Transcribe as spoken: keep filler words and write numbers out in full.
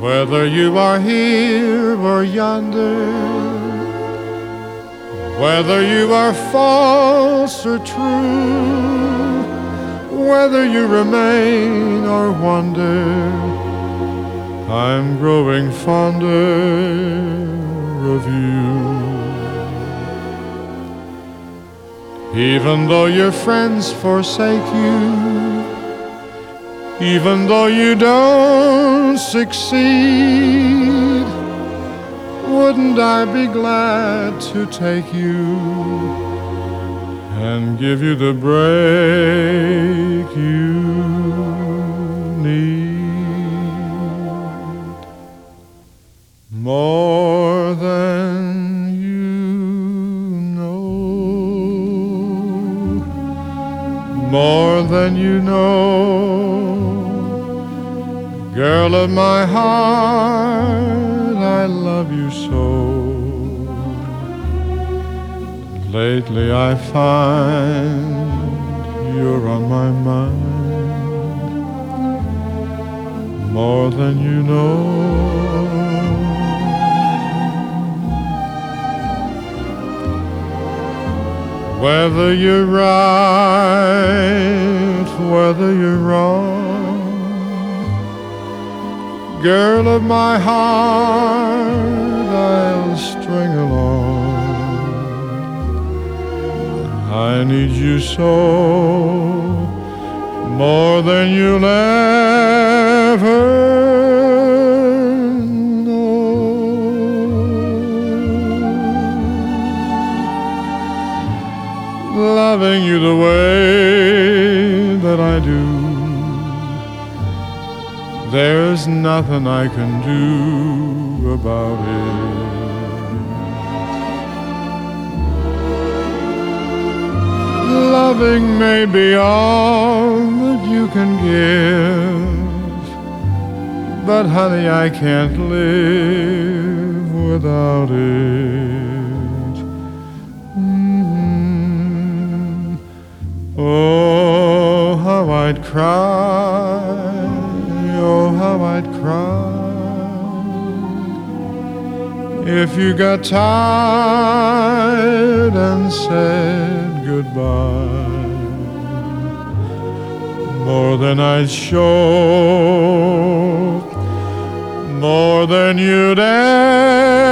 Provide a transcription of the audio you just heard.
Whether you are here or yonder, whether you are false or true, whether you remain or wander, I'm growing fonder of you. Even though your friends forsake you, even though you don't succeed, wouldn't I be glad to take you and give you the break you need? More than you know, more than you know, girl of my heart, I love you so. Lately I find you're on my mind, more than you know. Whether you're right, whether you're wrong, girl of my heart, I'll string along. I need you so, more than you'll ever know. Loving you the way that I do, there's nothing I can do about it. Loving may be all that you can give, but honey, I can't live without it. Mm-hmm. Oh, how I'd cry, oh, how I'd cry if you got tired and said goodbye. More than I'd show, more than you'd ever